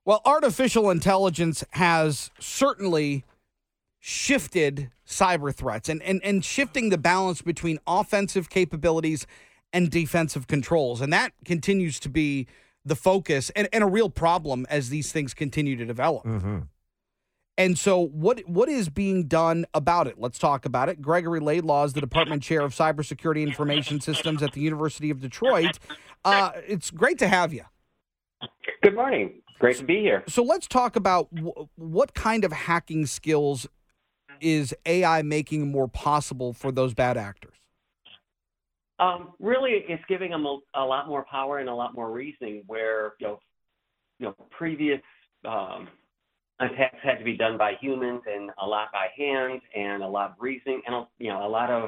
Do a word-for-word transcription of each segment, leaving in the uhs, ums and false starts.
Well, artificial intelligence has certainly shifted cyber threats and, and, and shifting the balance between offensive capabilities and defensive controls. And that continues to be the focus and, and a real problem as these things continue to develop. Mm-hmm. And so what what is being done about it? Let's talk about it. Gregory Laidlaw is the Department Chair of Cybersecurity Information Systems at the University of Detroit. Uh, it's great to have you. Good morning. Great to be here. So let's talk about w- what kind of hacking skills is A I making more possible for those bad actors? Um, really, it's giving them a, a lot more power and a lot more reasoning. Where you know, you know, previous um, attacks had to be done by humans and a lot by hand and a lot of reasoning and you know a lot of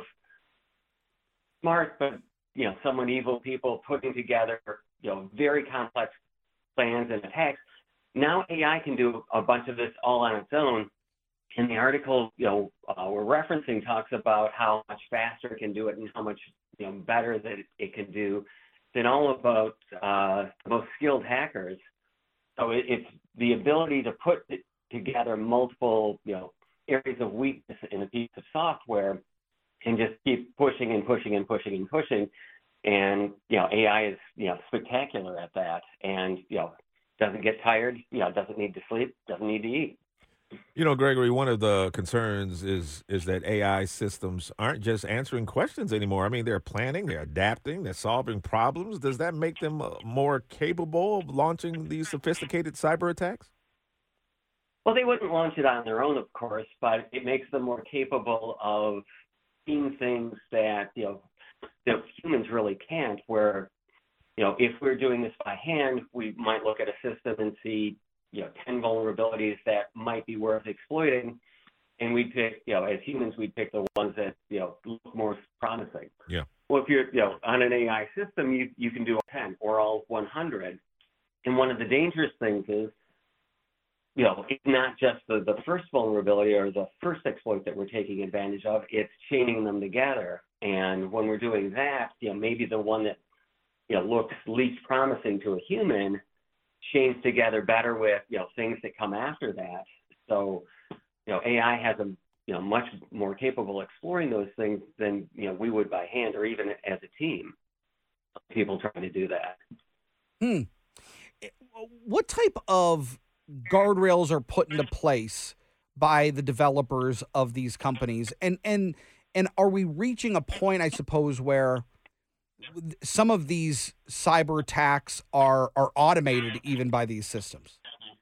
smart but you know somewhat evil people putting together you know very complex plans and attacks. Now A I can do a bunch of this all on its own. And the article, you know, uh, we're referencing talks about how much faster it can do it and how much, you know, better that it can do than all about uh, the most skilled hackers. So it, it's the ability to put together multiple, you know, areas of weakness in a piece of software and just keep pushing and pushing and pushing and pushing. And, you know, A I is, you know, spectacular at that and, you know, doesn't get tired, you know, doesn't need to sleep, doesn't need to eat. You know, Gregory, one of the concerns is is that A I systems aren't just answering questions anymore. I mean, they're planning, they're adapting, they're solving problems. Does that make them uh, more capable of launching these sophisticated cyber attacks? Well, they wouldn't launch it on their own, of course, but it makes them more capable of seeing things that, you know, that humans really can't, where, you know, if we're doing this by hand, we might look at a system and see, you know, ten vulnerabilities that might be worth exploiting. And we'd pick, you know, as humans, we'd pick the ones that, you know, look more promising. Yeah. Well, if you're, you know, on an A I system, you, you can do ten or all one hundred. And one of the dangerous things is, you know, it's not just the, the first vulnerability or the first exploit that we're taking advantage of, it's chaining them together. And when we're doing that, you know, maybe the one that, you know, looks least promising to a human chains together better with, you know, things that come after that. So, you know, A I has a, you know, much more capable exploring those things than, you know, we would by hand or even as a team. People trying to do that. Hmm. What type of guardrails are put into place by the developers of these companies? And and and are we reaching a point, I suppose, where some of these cyber attacks are are automated even by these systems?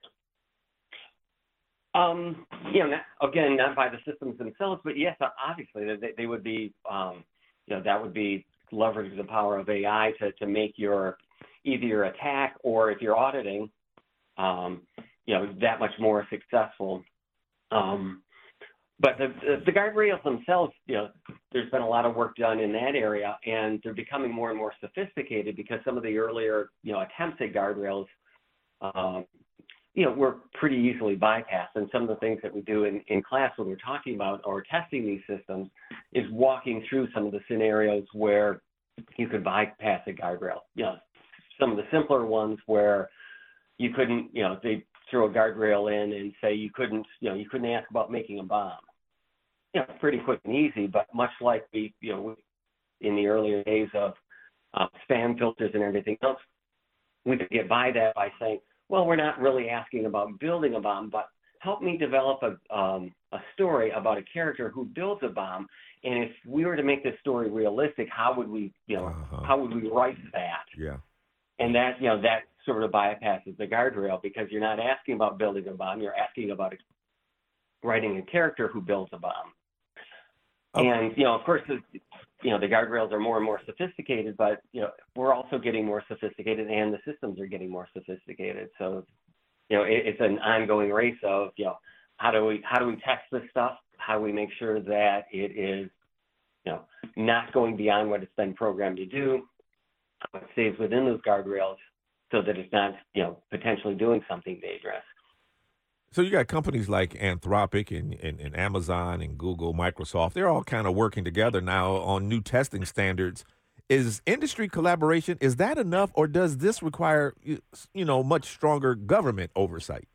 Um, you know, not, again, not by the systems themselves, but yes, obviously they, they would be, um, you know, that would be leveraging the power of A I to, to make your either your attack or if you're auditing, um, you know, that much more successful. Um, But the, the, the guardrails themselves, you know, there's been a lot of work done in that area, and they're becoming more and more sophisticated because some of the earlier, you know, attempts at guardrails, um, you know, were pretty easily bypassed. And some of the things that we do in, in class when we're talking about or testing these systems is walking through some of the scenarios where you could bypass a guardrail. You know, some of the simpler ones where you couldn't, you know, they throw a guardrail in and say you couldn't, you know, you couldn't ask about making a bomb. You know, pretty quick and easy, but much like we, you know, in the earlier days of uh, spam filters and everything else, we could get by that by saying, well, we're not really asking about building a bomb, but help me develop a um, a story about a character who builds a bomb. And if we were to make this story realistic, how would we, you know, Uh-huh. how would we write that? Yeah. And that, you know, that sort of bypasses the guardrail because you're not asking about building a bomb. You're asking about writing a character who builds a bomb. Okay. And, you know, of course, the, you know, the guardrails are more and more sophisticated, but, you know, we're also getting more sophisticated and the systems are getting more sophisticated. So, you know, it, it's an ongoing race of, you know, how do we, how do we test this stuff? How do we make sure that it is, you know, not going beyond what it's been programmed to do? How it stays within those guardrails so that it's not, you know, potentially doing something dangerous. So you got companies like Anthropic and, and, and Amazon and Google, Microsoft. They're all kind of working together now on new testing standards. is industry collaboration, is that enough, or does this require, you know, much stronger government oversight?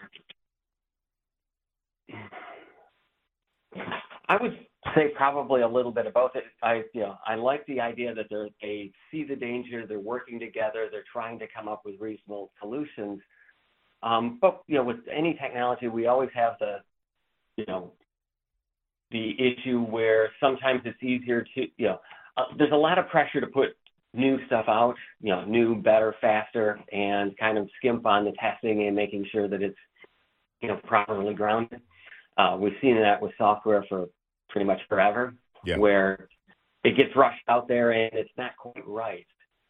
I would say probably a little bit of both. I, you know, I like the idea that they're, they see the danger, they're working together, they're trying to come up with reasonable solutions. Um, but you know, with any technology, we always have the, you know, the issue where sometimes it's easier to, you know, uh, there's a lot of pressure to put new stuff out, you know, new, better, faster, and kind of skimp on the testing and making sure that it's, you know, properly grounded. Uh, we've seen that with software for pretty much forever, yeah. where it gets rushed out there and it's not quite right.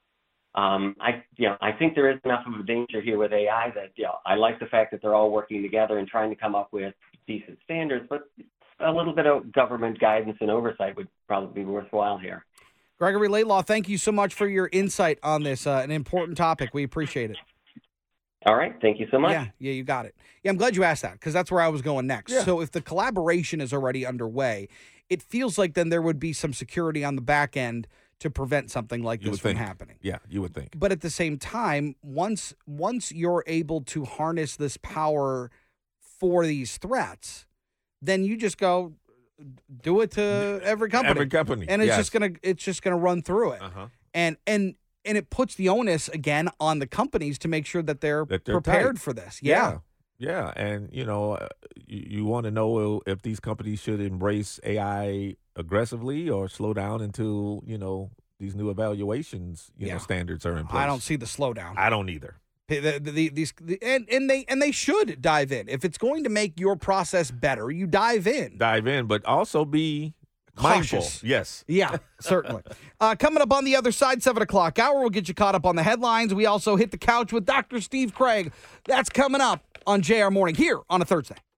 Um, I, you know, I think there is enough of a danger here with A I that, you know, I like the fact that they're all working together and trying to come up with decent standards, but a little bit of government guidance and oversight would probably be worthwhile here. Gregory Laidlaw, thank you so much for your insight on this, uh, an important topic. We appreciate it. All right. Thank you so much. Yeah, yeah, you got it. Yeah, I'm glad you asked that because that's where I was going next. Yeah. So if the collaboration is already underway, it feels like then there would be some security on the back end to prevent something like You this would from think. happening. Yeah, you would think. But at the same time, once once you're able to harness this power for these threats, then you just go do it to every company. Every company. And it's yes. just gonna it's just gonna run through it. Uh-huh. And and and it puts the onus again on the companies to make sure that they're, That they're prepared tight. for this. Yeah. Yeah. Yeah. And, you know, uh, you, you want to know if these companies should embrace A I aggressively or slow down until, you know, these new evaluations, you Yeah. know, standards are in place. I don't see the slowdown. I don't either. The, the, the, these the, and and they and they should dive in. If it's going to make your process better, you dive in. Dive in, but also be Cautious. mindful. Yes. Yeah, certainly. Uh, coming up on the other side, seven o'clock hour, we'll get you caught up on the headlines. We also hit the couch with Doctor Steve Craig. That's coming up on J R Morning here on a Thursday.